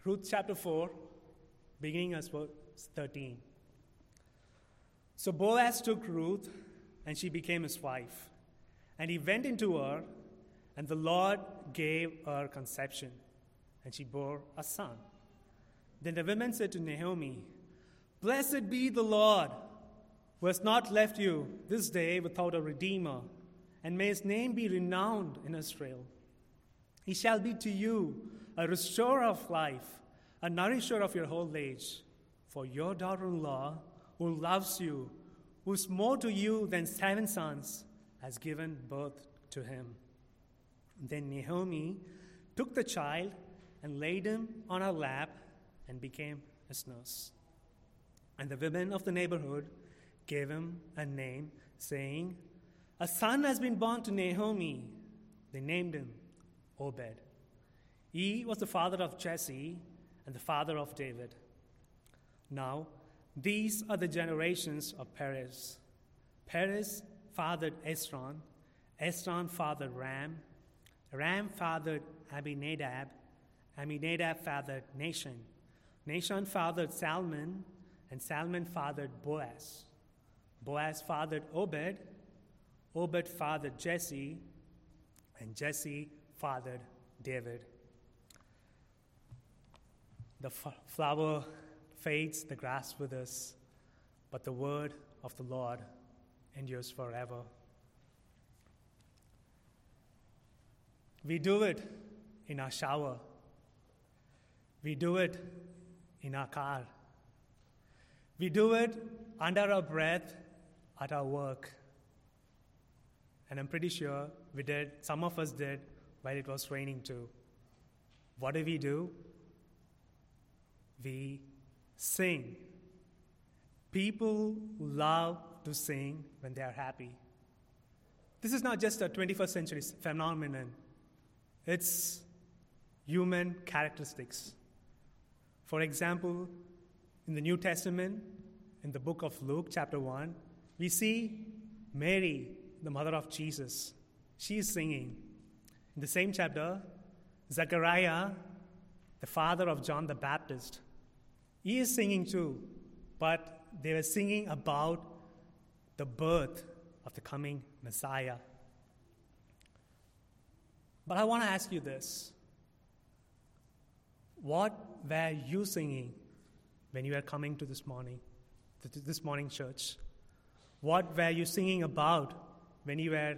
Ruth chapter 4, beginning as verse 13. So Boaz took Ruth, and she became his wife. And he went into her, and the Lord gave her conception, and she bore a son. Then the women said to Naomi, "Blessed be the Lord, who has not left you this day without a redeemer, and may his name be renowned in Israel. He shall be to you a restorer of life, a nourisher of your old age. For your daughter-in-law, who loves you, who is more to you than 7 sons, has given birth to him." Then Naomi took the child and laid him on her lap and became his nurse. And the women of the neighborhood gave him a name, saying, "A son has been born to Naomi." They named him Obed. He was the father of Jesse and the father of David. Now, these are the generations of Perez. Perez fathered Esron. Esron fathered Ram. Ram fathered Aminadab. Aminadab fathered Nahshon. Nahshon fathered Salmon, and Salmon fathered Boaz. Boaz fathered Obed. Obed fathered Jesse, and Jesse fathered David. The flower fades, the grass withers, but the word of the Lord endures forever. We do it in our shower. We do it in our car. We do it under our breath at our work. And I'm pretty sure some of us did while it was raining too. What do? We sing. People love to sing when they are happy. This is not just a 21st century phenomenon. It's human characteristics. For example, in the New Testament, in the book of Luke, chapter 1, we see Mary, the mother of Jesus. She is singing. In the same chapter, Zechariah, the father of John the Baptist, he is singing too, but they were singing about the birth of the coming Messiah. But I want to ask you this. What were you singing when you were coming to this morning church? What were you singing about when you were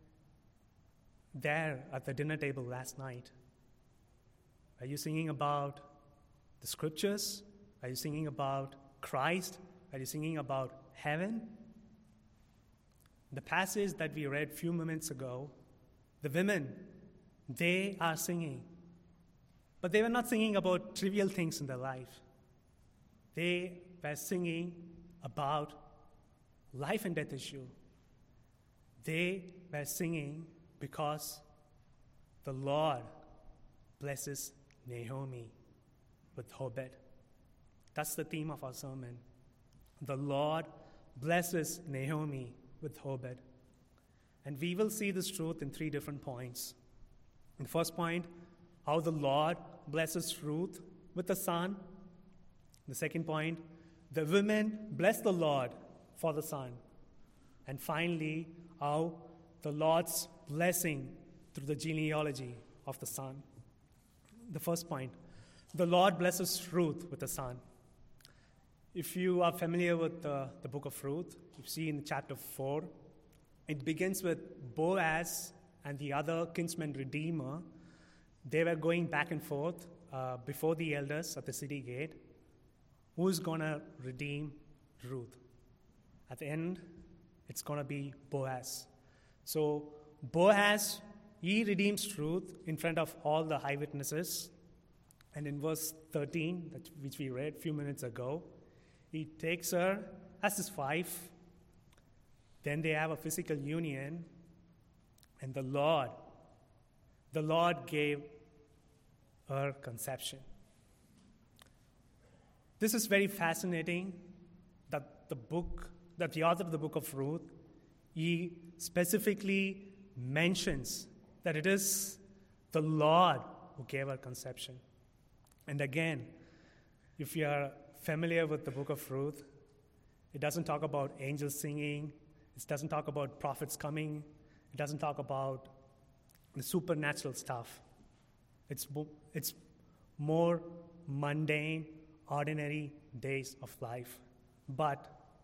there at the dinner table last night? Are you singing about the scriptures? Are you singing about Christ? Are you singing about heaven? The passage that we read a few moments ago, the women, they are singing. But they were not singing about trivial things in their life. They were singing about life and death issue. They were singing because the Lord blesses Naomi with Obed. That's the theme of our sermon. The Lord blesses Naomi with Obed. And we will see this truth in 3 different points. In the first point, how the Lord blesses Ruth with a son. The second point, the women bless the Lord for the son. And finally, how the Lord's blessing through the genealogy of the son. The first point, the Lord blesses Ruth with a son. If you are familiar with the book of Ruth, you see in chapter 4, it begins with Boaz and the other kinsman redeemer. They were going back and forth before the elders at the city gate. Who's going to redeem Ruth? At the end, it's going to be Boaz. So Boaz, he redeems Ruth in front of all the eyewitnesses. And in verse 13, which we read a few minutes ago, he takes her as his wife. Then they have a physical union. And the Lord gave her conception. This is very fascinating that the author of the book of Ruth, he specifically mentions that it is the Lord who gave her conception. And again, if you are familiar with the book of Ruth, it doesn't talk about angels singing. It doesn't talk about prophets coming. It doesn't talk about the supernatural stuff. It's more mundane, ordinary days of life. But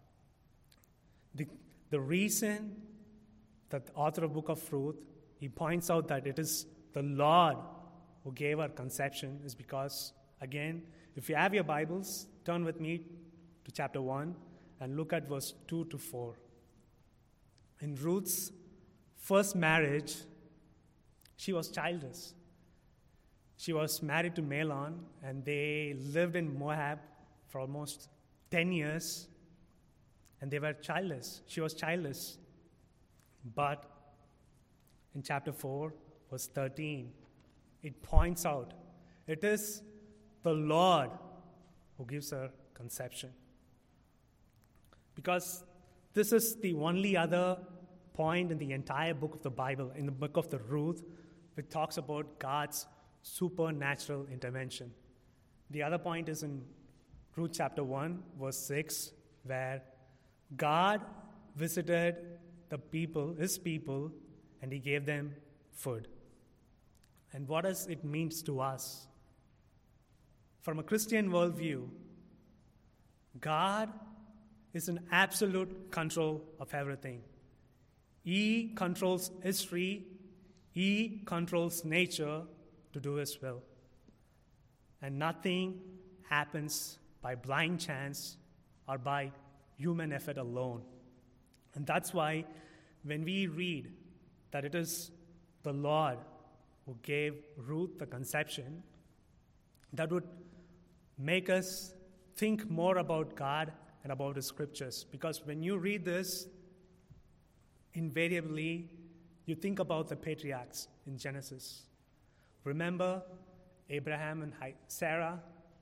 the reason that the author of book of Ruth, he points out that it is the Lord who gave her conception is because, again, if you have your Bibles, turn with me to chapter 1 and look at verse 2 to 4. In Ruth's first marriage, she was childless. She was married to Mahlon, and they lived in Moab for almost 10 years, and they were childless. She was childless. But in chapter 4, verse 13, it points out it is the Lord who gives her conception. Because this is the only other point in the entire book of the Bible, in the book of the Ruth, which talks about God's supernatural intervention. The other point is in Ruth chapter 1, verse 6, where God visited the people, his people, and he gave them food. And what does it mean to us? From a Christian worldview, God is in absolute control of everything. He controls history. He controls nature to do his will. And nothing happens by blind chance or by human effort alone. And that's why when we read that it is the Lord who gave Ruth the conception, that would make us think more about God and about his scriptures. Because when you read this, invariably, you think about the patriarchs in Genesis. Remember Abraham and Sarah?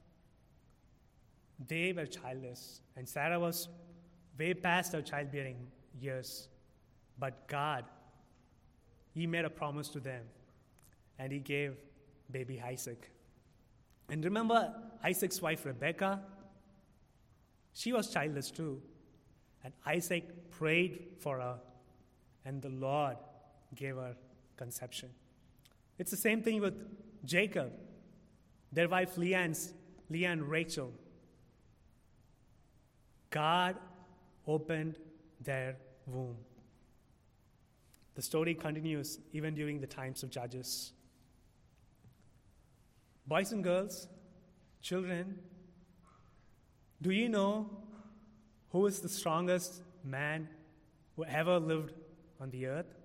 They were childless, and Sarah was way past her childbearing years. But God, he made a promise to them, and he gave baby Isaac. And remember Isaac's wife Rebekah? She was childless too. And Isaac prayed for her, and the Lord gave her conception. It's the same thing with Jacob, their wife Leah and Rachel. God opened their womb. The story continues even during the times of Judges. Boys and girls, children, do you know who is the strongest man who ever lived on the earth?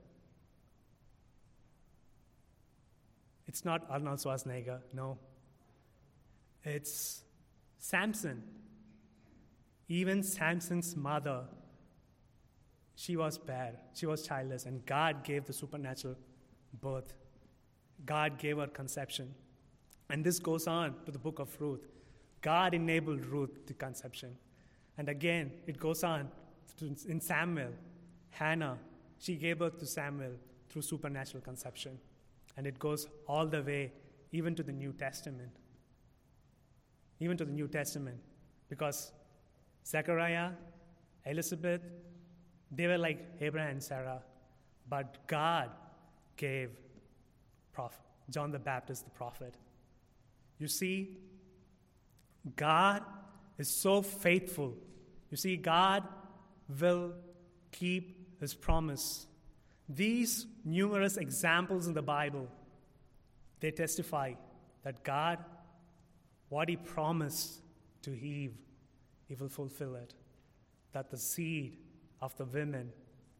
It's not Arnold Schwarzenegger, no. It's Samson. Even Samson's mother, she was bare, she was childless, and God gave the supernatural birth. God gave her conception. And this goes on to the book of Ruth. God enabled Ruth to conception. And again, it goes on in Samuel. Hannah, she gave birth to Samuel through supernatural conception. And it goes all the way even to the New Testament. Even to the New Testament. Because Zechariah, Elizabeth, they were like Abraham and Sarah. But God gave John the Baptist the prophet. You see, God is so faithful. You see, God will keep his promise. These numerous examples in the Bible, they testify that God, what he promised to Eve, he will fulfill it. That the seed of the women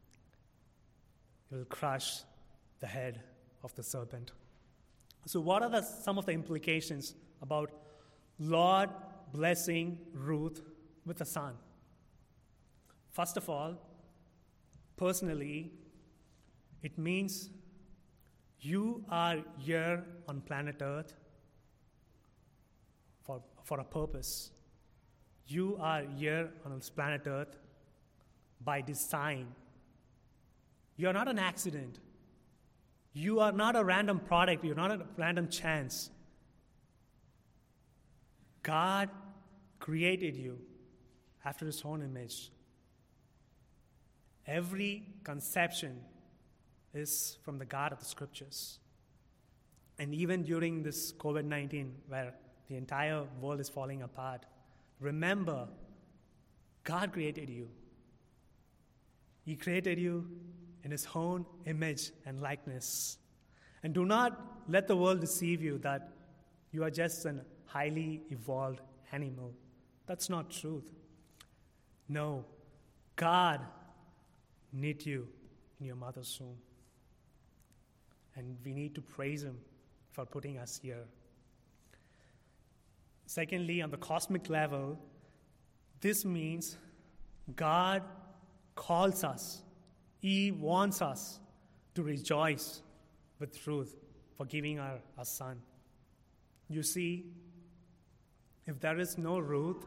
will crush the head of the serpent. So what are some of the implications about Lord blessing Ruth with a son? First of all, personally, it means you are here on planet Earth for a purpose. You are here on this planet Earth by design. You are not an accident. You are not a random product. You're not a random chance. God created you after his own image. Every conception is from the God of the Scriptures. And even during this COVID-19, where the entire world is falling apart, remember, God created you. He created you in his own image and likeness. And do not let the world deceive you that you are just a highly evolved animal. That's not truth. No, God knit you in your mother's womb. And we need to praise him for putting us here. Secondly, on the cosmic level, this means God calls us. He wants us to rejoice with Ruth for giving her a son. You see, if there is no Ruth,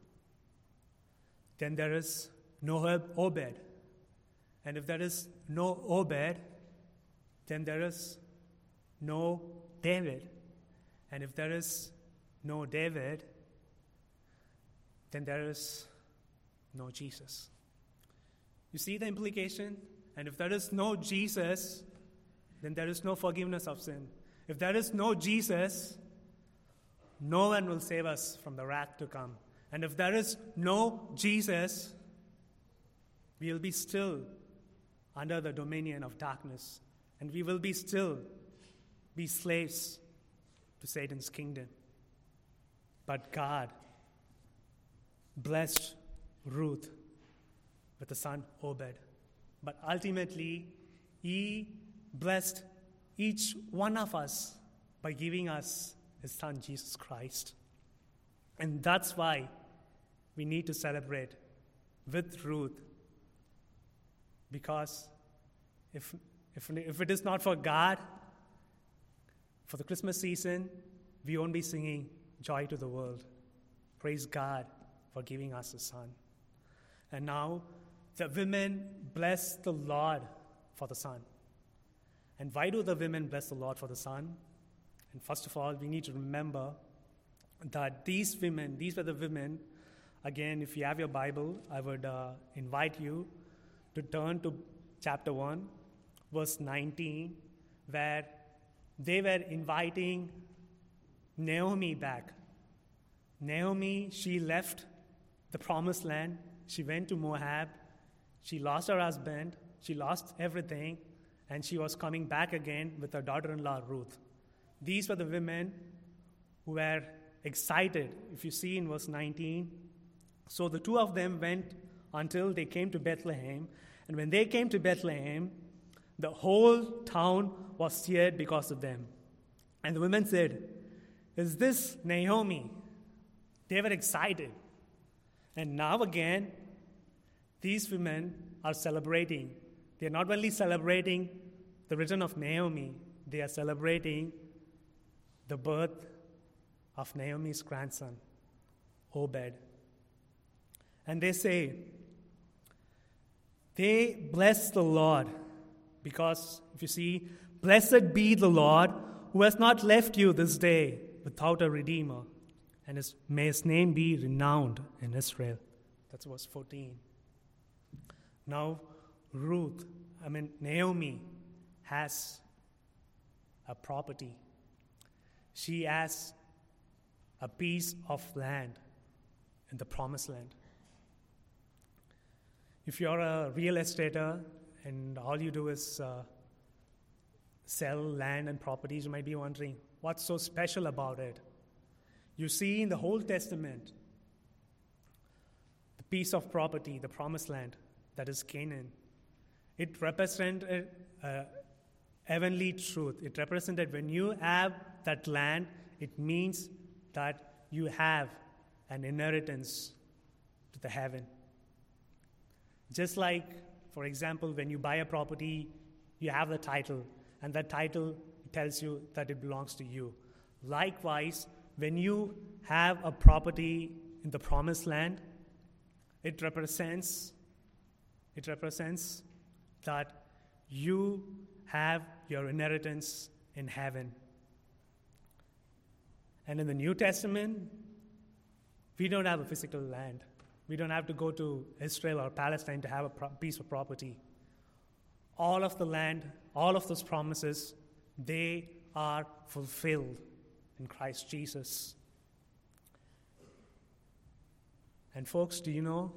then there is no Obed. And if there is no Obed, then there is no David. And if there is no David, then there is no Jesus. You see the implication? And if there is no Jesus, then there is no forgiveness of sin. If there is no Jesus, no one will save us from the wrath to come. And if there is no Jesus, we will be still under the dominion of darkness. And we will be still be slaves to Satan's kingdom. But God blessed Ruth with the son Obed. But ultimately, he blessed each one of us by giving us his son Jesus Christ. And that's why we need to celebrate with Ruth. Because if it is not for God, for the Christmas season, we won't be singing Joy to the World. Praise God for giving us a son. And now, the women bless the Lord for the son. And why do the women bless the Lord for the son? And first of all, we need to remember that these were the women. Again, if you have your Bible, I would invite you to turn to chapter 1, verse 19, where they were inviting Naomi back. Naomi, she left the promised land. She went to Moab. She lost her husband. She lost everything. And she was coming back again with her daughter-in-law, Ruth. These were the women who were excited. If you see in verse 19, so the two of them went until they came to Bethlehem. And when they came to Bethlehem, the whole town was cheered because of them. And the women said, "Is this Naomi?" They were excited. And now again, these women are celebrating. They are not only celebrating the return of Naomi, they are celebrating the birth of Naomi's grandson, Obed. And they say, they bless the Lord because, if you see, blessed be the Lord who has not left you this day without a redeemer, and may his name be renowned in Israel. That's verse 14. Now, Naomi has a property. She has a piece of land in the promised land. If you're a real estater and all you do is sell land and properties, you might be wondering, what's so special about it? You see in the Old Testament, the piece of property, the promised land, that is Canaan, it represented heavenly truth. It represented when you have that land, it means that you have an inheritance to the heaven. Just like, for example, when you buy a property, you have the title, and that title tells you that it belongs to you. Likewise, when you have a property in the promised land, it represents that you have your inheritance in heaven. And in the New Testament, We don't have a physical land. We don't have to go to Israel or Palestine to have a piece of property. All of the land, all of those promises, they are fulfilled in Christ Jesus. And folks, do you know?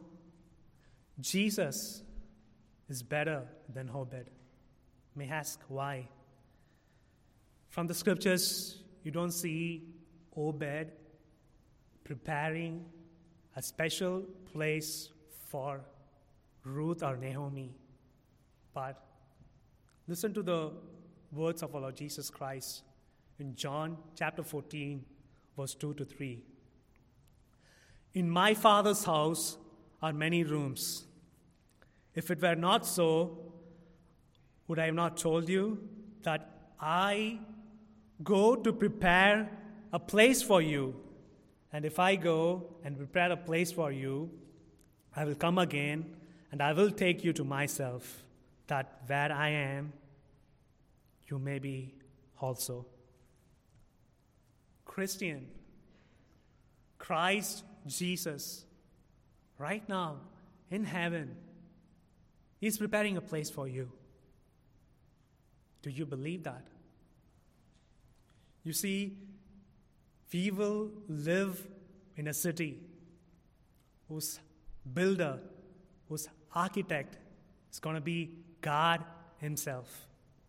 Jesus is better than Obed. May ask why. From the scriptures, you don't see Obed preparing a special place for Ruth or Naomi. But listen to the words of our Lord Jesus Christ in John chapter 14, verse 2 to 3. In my Father's house are many rooms. If it were not so, would I have not told you that I go to prepare a place for you? And if I go and prepare a place for you, I will come again, and I will take you to myself, that where I am, you may be also. Christian, Christ Jesus, right now in heaven, He's preparing a place for you. Do you believe that? You see, we will live in a city whose builder, whose architect is going to be God Himself.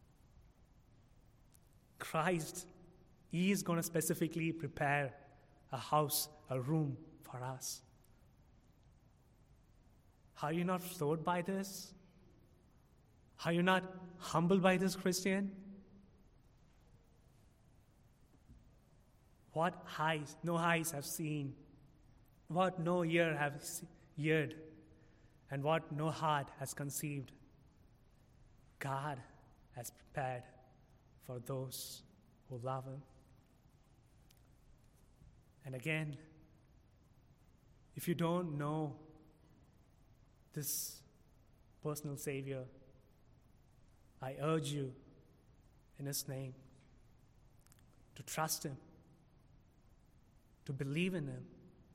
Christ, He is going to specifically prepare a house, a room for us. Are you not floored by this? Are you not humbled by this, Christian? What eyes, no eyes have seen, what no ear has heard, and what no heart has conceived, God has prepared for those who love Him. And again, if you don't know this personal Savior, I urge you in His name to trust Him, to believe in Him.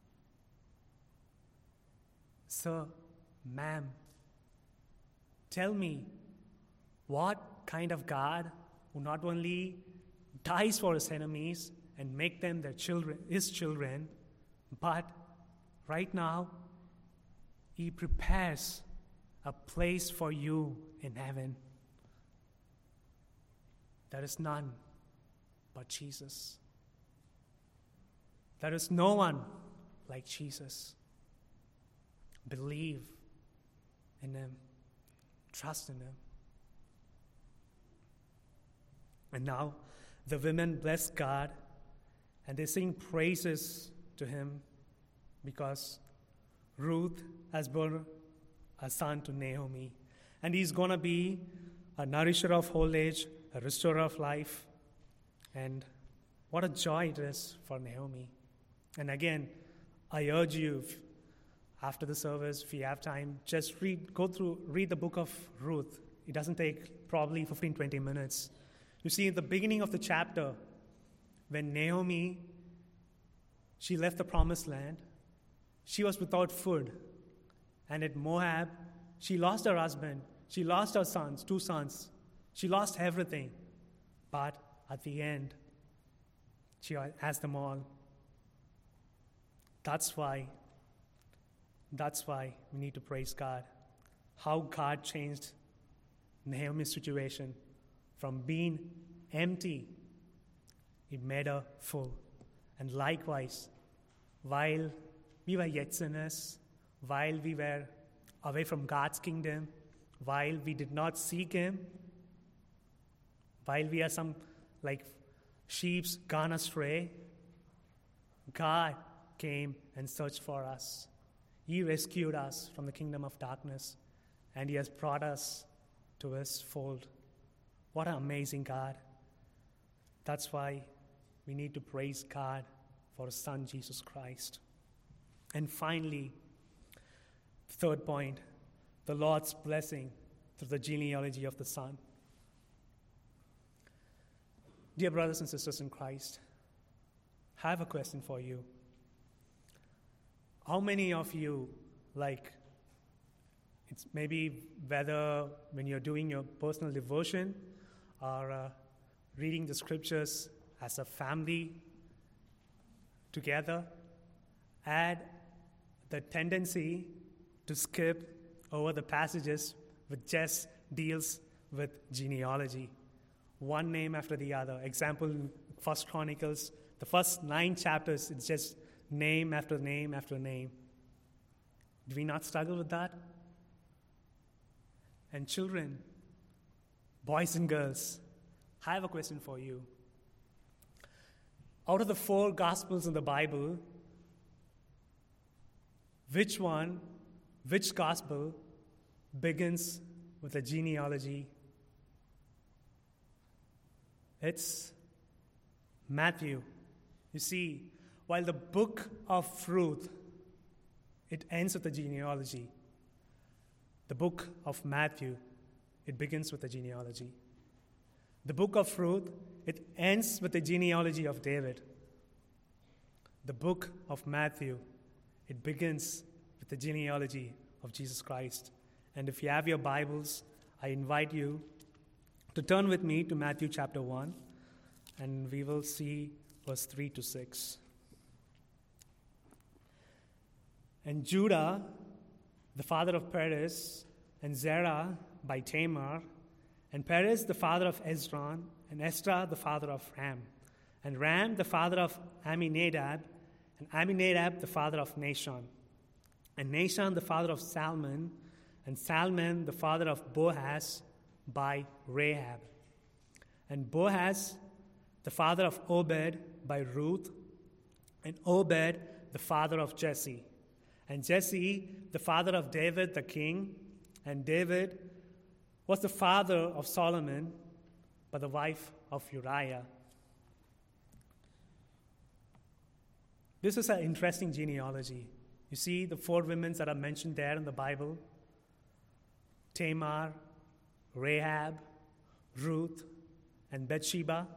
Sir, ma'am, tell me, what kind of God who not only dies for His enemies and make them their children, His children, but right now He prepares a place for you in heaven? There is none but Jesus. There is no one like Jesus. Believe in Him. Trust in Him. And now the women bless God and they sing praises to Him because Ruth has borne a son to Naomi. And he's going to be a nourisher of old age, a restorer of life. And what a joy it is for Naomi. And again, I urge you, after the service, if you have time, just read the book of Ruth. It doesn't take probably 15, 20 minutes. You see, in the beginning of the chapter, when Naomi, she left the promised land, she was without food. And at Moab, she lost her husband. She lost her sons, 2 sons. She lost everything. But at the end, she has them all. That's why we need to praise God. How God changed Naomi's situation from being empty, He made her full. And likewise, while we were yet sinners, while we were away from God's kingdom, while we did not seek Him, while we are some like sheep gone astray, God came and searched for us. He rescued us from the kingdom of darkness, and He has brought us to His fold. What an amazing God. That's why we need to praise God for His Son, Jesus Christ. And finally, third point, the Lord's blessing through the genealogy of the Son. Dear brothers and sisters in Christ, I have a question for you. How many of you, like, it's maybe whether when you're doing your personal devotion or reading the scriptures as a family together, had the tendency to skip over the passages which just deals with genealogy, one name after the other. Example, First Chronicles, the first 9 chapters, it's just name after name after name. Do we not struggle with that? And children, boys and girls, I have a question for you. Out of the 4 Gospels in the Bible, which Gospel begins with a genealogy? It's Matthew. You see, while the book of Ruth, it ends with a genealogy. The book of Matthew, it begins with a genealogy. The book of Ruth, it ends with the genealogy of David. The book of Matthew, it begins with the genealogy of Jesus Christ. And if you have your Bibles, I invite you to turn with me to Matthew chapter 1, and we will see verse 3 to 6. And Judah, the father of Perez, and Zerah by Tamar, and Perez the father of Hezron, and Estra the father of Ram, and Ram the father of Amminadab, and Amminadab the father of Nahshon, and Nahshon the father of Salmon, and Salmon the father of Boaz by Rahab, and Boaz the father of Obed by Ruth, and Obed the father of Jesse, and Jesse the father of David the king, and David was the father of Solomon by the wife of Uriah. This is an interesting genealogy. You see the 4 women that are mentioned there in the Bible: Tamar, Rahab, Ruth, and Bathsheba.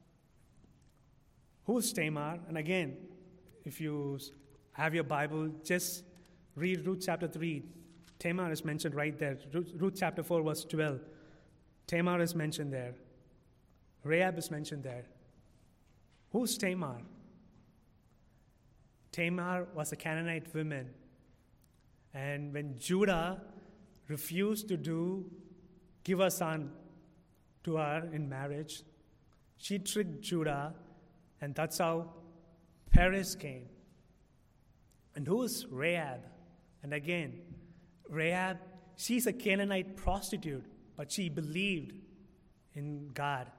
Who's Tamar? And again, if you have your Bible, just read Ruth chapter 3. Tamar is mentioned right there. Ruth chapter 4, verse 12. Tamar is mentioned there. Rahab is mentioned there. Who's Tamar? Tamar was a Canaanite woman. And when Judah refused to give a son to her in marriage, she tricked Judah, and that's how Perez came. And who is Rahab? And again, Rahab, she's a Canaanite prostitute, but she believed in God.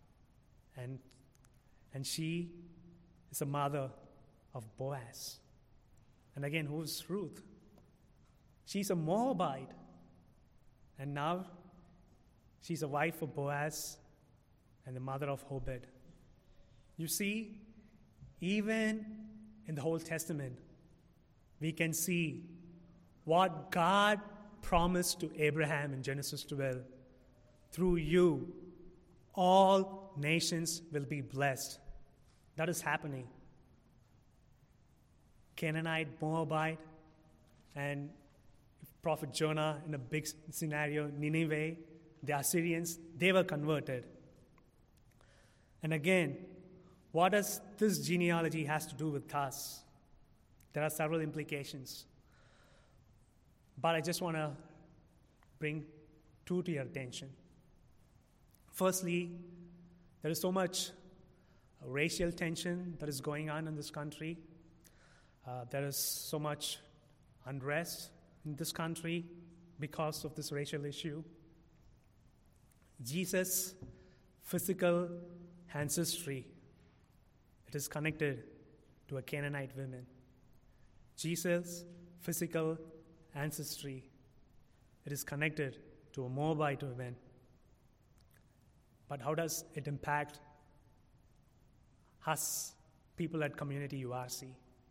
And she is a mother of Boaz. And again, who's Ruth? She's a Moabite. And now she's a wife of Boaz and the mother of Obed. You see, even in the Old Testament, we can see what God promised to Abraham in Genesis 12. Through you, all nations will be blessed. That is happening. Canaanite, Moabite, and Prophet Jonah in a big scenario, Nineveh, the Assyrians, they were converted. And again, what does this genealogy has to do with us? There are several implications. But I just want to bring 2 to your attention. Firstly, there is so much racial tension that is going on in this country. There is so much unrest in this country because of this racial issue. Jesus' physical ancestry, it is connected to a Canaanite woman. Jesus' physical ancestry, it is connected to a Moabite woman. But how does it impact us, people at Community URC?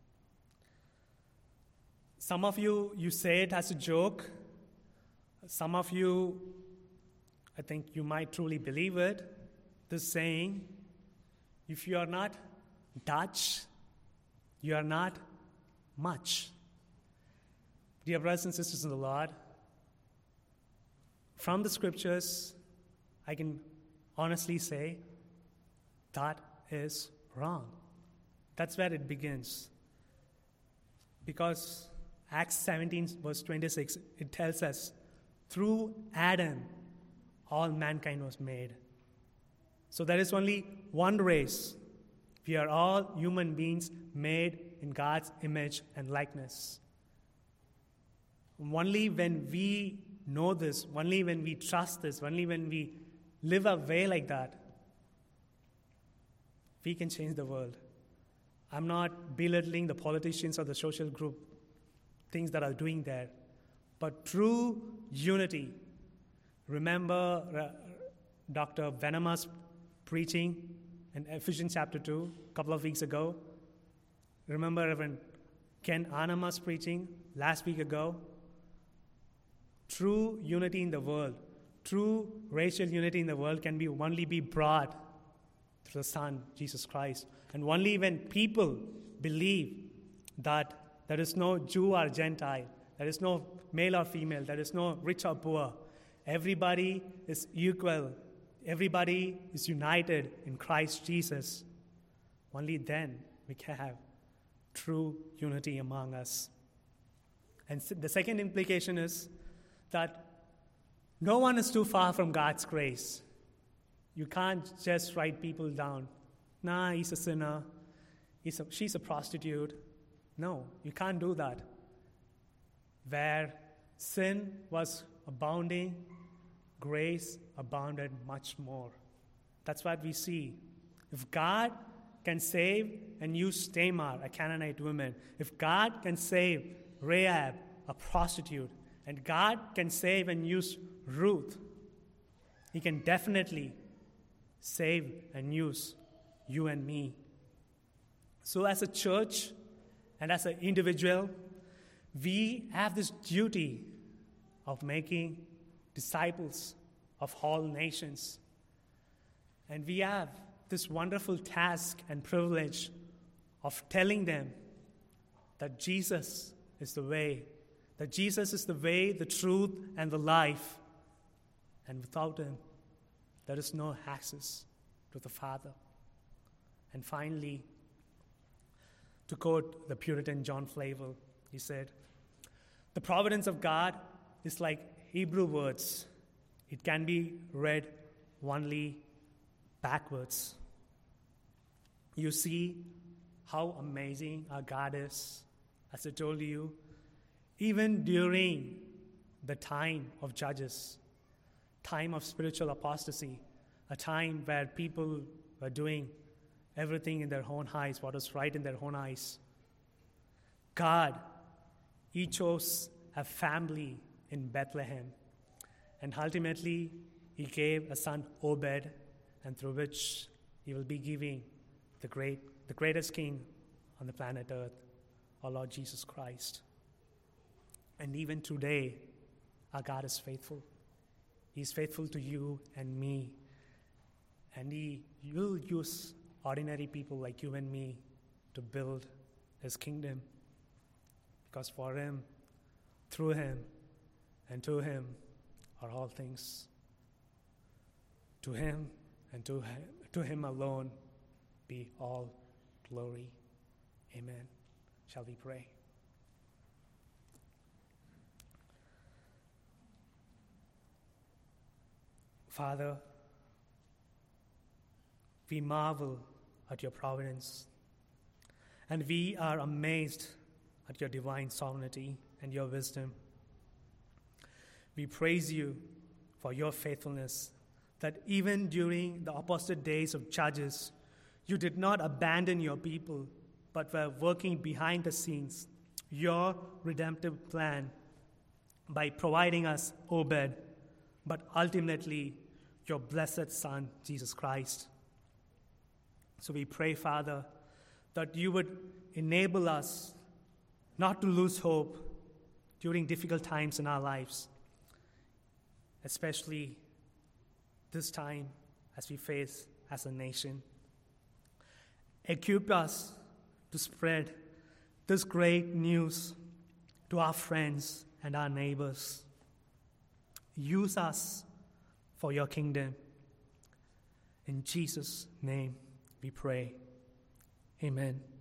Some of you say it as a joke. Some of you, I think you might truly believe it. This saying, if you are not Dutch, you are not much. Dear brothers and sisters in the Lord, from the scriptures, I can honestly say that is wrong. That's where it begins. Because Acts 17 verse 26, it tells us, through Adam, all mankind was made. So there is only one race. We are all human beings made in God's image and likeness. Only when we know this, only when we trust this, only when we live a way like that, we can change the world. I'm not belittling the politicians or the social group, things that are doing there. But true unity. Remember Dr. Venema's preaching in Ephesians chapter 2 a couple of weeks ago? Remember Reverend Ken Anama's preaching last week ago? True unity in the world, true racial unity in the world can only be brought through the Son, Jesus Christ. And only when people believe that there is no Jew or Gentile, there is no male or female, there is no rich or poor, everybody is equal, everybody is united in Christ Jesus, only then we can have true unity among us. And the second implication is that no one is too far from God's grace. You can't just write people down. Nah, he's a sinner. She's a prostitute. No, you can't do that. Where sin was abounding, grace abounded much more. That's what we see. If God can save and use Tamar, a Canaanite woman, if God can save Rahab, a prostitute, and God can save and use Ruth, He can definitely save and use you and me. So as a church and as an individual, we have this duty of making disciples of all nations. And we have this wonderful task and privilege of telling them that Jesus is the way, that Jesus is the way, the truth, and the life. And without Him, there is no access to the Father. And finally, to quote the Puritan John Flavel, he said, "The providence of God is like Hebrew words. It can be read only backwards." You see how amazing our God is. As I told you, even during the time of Judges, time of spiritual apostasy, a time where people were doing everything in their own eyes, what was right in their own eyes, God, He chose a family in Bethlehem. And ultimately, He gave a son, Obed, and through which He will be giving the greatest king on the planet Earth, our Lord Jesus Christ. And even today, our God is faithful. He's faithful to you and me. And He will use ordinary people like you and me to build His kingdom. Because for Him, through Him, and to Him are all things. To Him and to Him alone be all glory. Amen. Shall we pray? Father, we marvel at your providence, and we are amazed at your divine sovereignty and your wisdom. We praise you for your faithfulness, that even during the apostate days of Judges, you did not abandon your people, but were working behind the scenes, your redemptive plan, by providing us Obed, but ultimately your blessed Son, Jesus Christ. So we pray, Father, that you would enable us not to lose hope during difficult times in our lives, especially this time as we face as a nation. Equip us to spread this great news to our friends and our neighbors. Use us for your kingdom. In Jesus' name we pray. Amen.